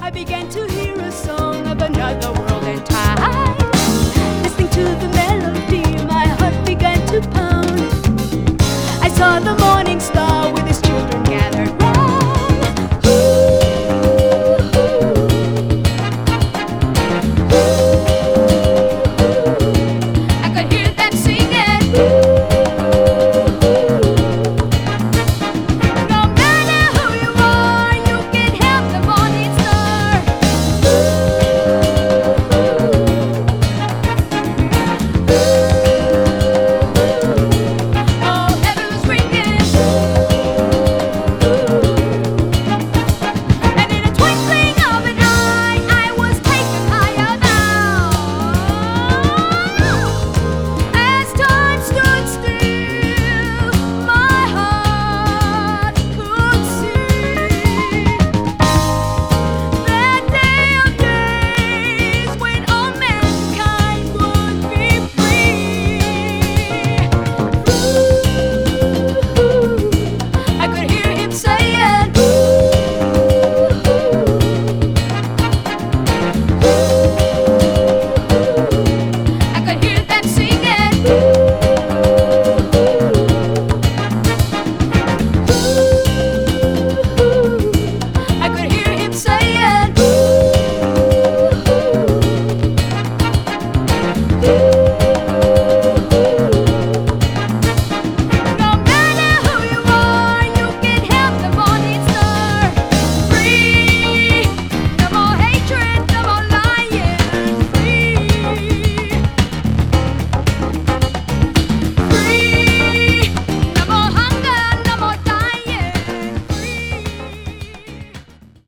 I began to hear a song of another world and time. Listening to the melody, my heart began to pound. I saw the morning